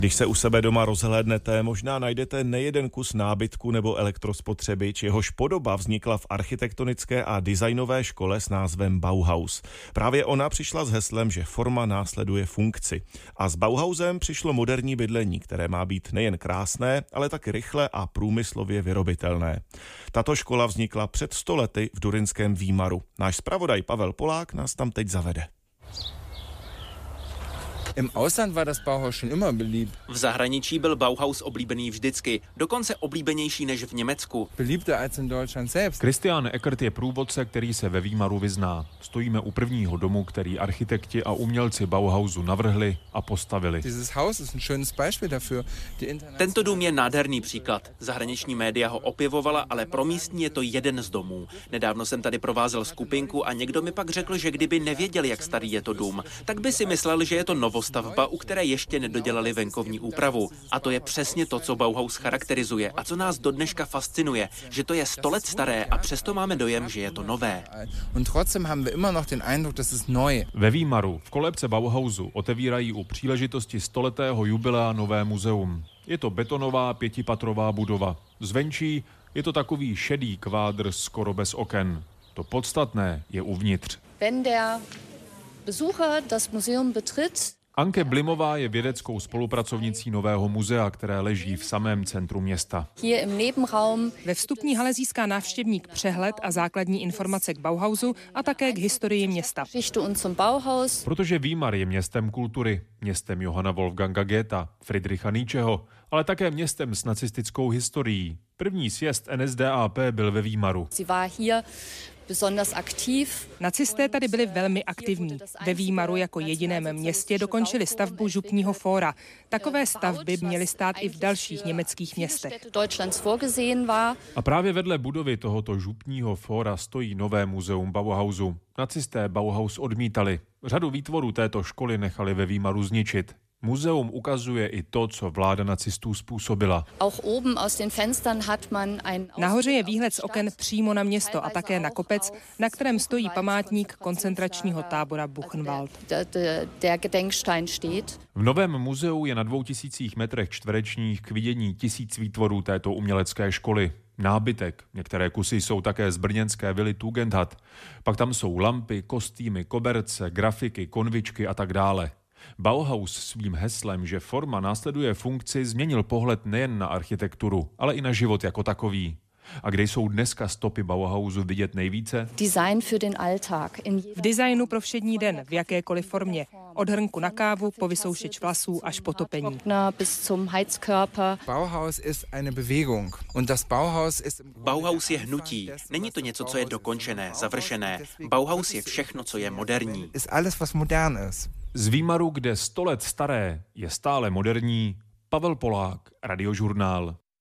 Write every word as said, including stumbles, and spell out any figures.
Když se u sebe doma rozhlédnete, možná najdete nejeden kus nábytku nebo elektrospotřebič, jehož podoba vznikla v architektonické a designové škole s názvem Bauhaus. Právě ona přišla s heslem, že forma následuje funkci. A s Bauhausem přišlo moderní bydlení, které má být nejen krásné, ale taky rychle a průmyslově vyrobitelné. Tato škola vznikla před sto lety v durynském Výmaru. Náš zpravodaj Pavel Polák nás tam teď zavede. Im Ausland war das Bauhaus schon immer beliebt. V zahraničí byl Bauhaus oblíbený vždycky, dokonce oblíbenější než v Německu. Beliebter als in Deutschland selbst. Christian Eckert je průvodce, který se ve Výmaru vyzná. Stojíme u prvního domu, který architekti a umělci Bauhausu navrhli a postavili. Dieses Haus ist ein schönes Beispiel dafür. Tento dům je nádherný příklad. Zahraniční média ho opěvovala, ale pro místní je to jeden z domů. Nedávno jsem tady provázel skupinku a někdo mi pak řekl, že kdyby nevěděl, jak starý je to dům, tak by si myslel, že je to novostavba, u které ještě nedodělali venkovní úpravu. A to je přesně to, co Bauhaus charakterizuje a co nás do dneška fascinuje, že to je sto let staré a přesto máme dojem, že je to nové. Und trotzdem haben wir immer noch den Eindruck, dass es neu. Ve Výmaru v kolébce Bauhausu otevírají u příležitosti stoletého jubilea nové muzeum. Je to betonová pětipatrová budova. Zvenčí je to takový šedý kvádr skoro bez oken. To podstatné je uvnitř. Wenn der Besucher das Museum betritt, Anke Blimová je vědeckou spolupracovnicí Nového muzea, které leží v samém centru města. hier im Nebenraum Ve vstupní hale získá návštěvník přehled a základní informace k Bauhausu a také k historii města. Geschichte und zum Bauhaus. Protože Výmar je městem kultury, městem Johanna Wolfganga Goetha, Friedricha Nietzscheho, ale také městem s nacistickou historií. První sjezd N S D A P byl ve Výmaru. Sie war hier besonders aktiv. Nacisté tady byli velmi aktivní. Ve Výmaru jako jediném městě dokončili stavbu župního fóra. Takové stavby měly stát i v dalších německých městech. Deutschlands vorgesehen war. A právě vedle budovy tohoto župního fóra stojí nové muzeum Bauhausu. Nacisté Bauhaus odmítali. Řadu výtvorů této školy nechali ve Výmaru zničit. Muzeum ukazuje i to, co vláda nacistů způsobila. Auch oben aus den Fenstern hat man ein Nahoře je výhled z oken přímo na město a také na kopec, na kterém stojí památník koncentračního tábora Buchenwald. Der, der, der Gedenkstein steht. V Novém muzeu je na dvou tisících metrech čtverečních k vidění tisíc výtvorů této umělecké školy. Nábytek, některé kusy jsou také z brněnské vily Tugendhat. Pak tam jsou lampy, kostýmy, koberce, grafiky, konvičky a tak dále. Bauhaus svým heslem, že forma následuje funkci, změnil pohled nejen na architekturu, ale i na život jako takový. A kde jsou dneska stopy Bauhausu vidět nejvíce? Design für den Alltag. In V designu pro všední den, v jakékoliv formě. Od hrnku na kávu po vysoušeč vlasů až po topení. bis zum Heizkörper. Bauhaus ist eine Bewegung. Und das Bauhaus ist Bauhaus je hnutí. Není to něco, co je dokončené, završené. Bauhaus je všechno, co je moderní. ist alles, was modern ist. Z Výmaru, kde sto let staré je stále moderní, Pavel Polák, Radiožurnál.